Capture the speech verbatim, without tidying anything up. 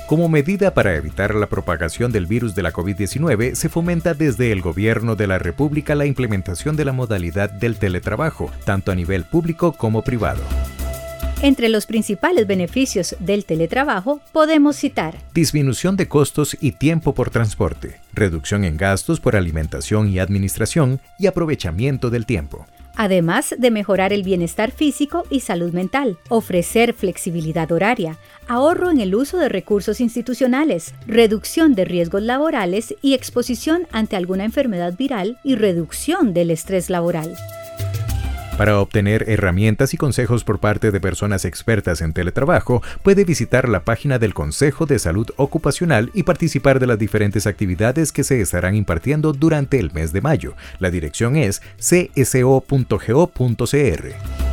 Como medida para evitar la propagación del virus de la COVID diecinueve, se fomenta desde el Gobierno de la República la implementación de la modalidad del teletrabajo, tanto a nivel público como privado. Entre los principales beneficios del teletrabajo podemos citar: disminución de costos y tiempo por transporte, reducción en gastos por alimentación y administración y aprovechamiento del tiempo. Además de mejorar el bienestar físico y salud mental, ofrecer flexibilidad horaria, ahorro en el uso de recursos institucionales, reducción de riesgos laborales y exposición ante alguna enfermedad viral y reducción del estrés laboral. Para obtener herramientas y consejos por parte de personas expertas en teletrabajo, puede visitar la página del Consejo de Salud Ocupacional y participar de las diferentes actividades que se estarán impartiendo durante el mes de mayo. La dirección es c s o punto g o punto c r.